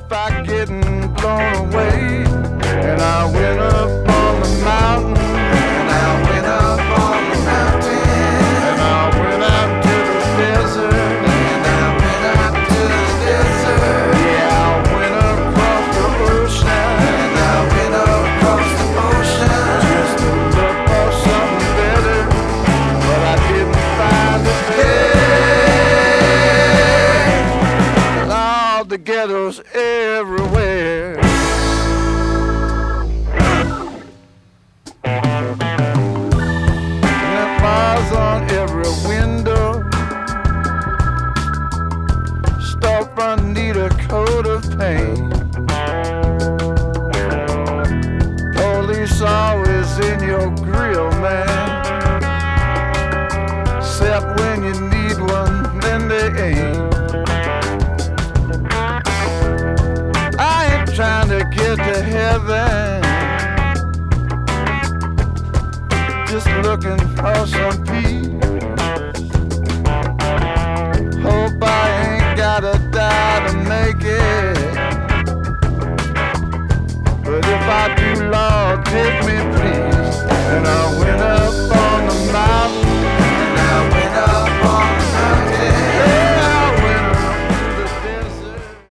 by getting blown away. And I went up on the mountain, and I went up on the mountain, and I went out to the desert, and I went out to the desert. Yeah, I went across the ocean, and I went across the ocean, just to look for something better, but I didn't find a thing. All the ghettos everywhere. On every window, storefront need a coat of paint. Police always in your grill, man, except when you need one, then they ain't. I ain't trying to get to heaven, just looking for some peace. Hope I ain't gotta die to make it, but if I do, Lord, take me please. And I will.